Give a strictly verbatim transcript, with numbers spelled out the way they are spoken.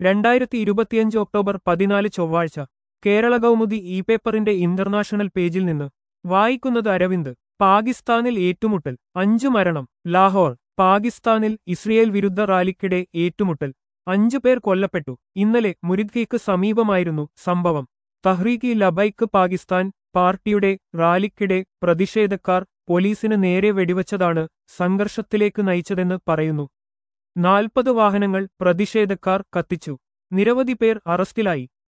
രണ്ടായിരത്തി ഇരുപത്തിയഞ്ച് ഒക്ടോബർ പതിനാല് ചൊവ്വാഴ്ച കേരള കൗമുദി ഇ പേപ്പറിന്റെ ഇന്റർനാഷണൽ പേജിൽ നിന്ന് വായിക്കുന്നത് അരവിന്ദ്. പാകിസ്ഥാനിൽ ഏറ്റുമുട്ടൽ, അഞ്ചു മരണം. ലാഹോർ. പാകിസ്ഥാനിൽ ഇസ്രയേൽ വിരുദ്ധ റാലിക്കിടെ ഏറ്റുമുട്ടൽ, അഞ്ചു പേർ കൊല്ലപ്പെട്ടു. ഇന്നലെ മുരിദ്ഖയ്ക്ക് സമീപമായിരുന്നു സംഭവം. തഹ്രീക്ക് ലബൈക്ക് പാകിസ്ഥാൻ പാർട്ടിയുടെ റാലിക്കിടെ പ്രതിഷേധക്കാർ പോലീസിന് നേരെ വെടിവച്ചതാണ് സംഘർഷത്തിലേക്ക് നയിച്ചതെന്ന് പറയുന്നു. നാൽപ്പത് വാഹനങ്ങൾ പ്രതിഷേധക്കാർ കത്തിച്ചു. നിരവധി പേർ അറസ്റ്റിലായി.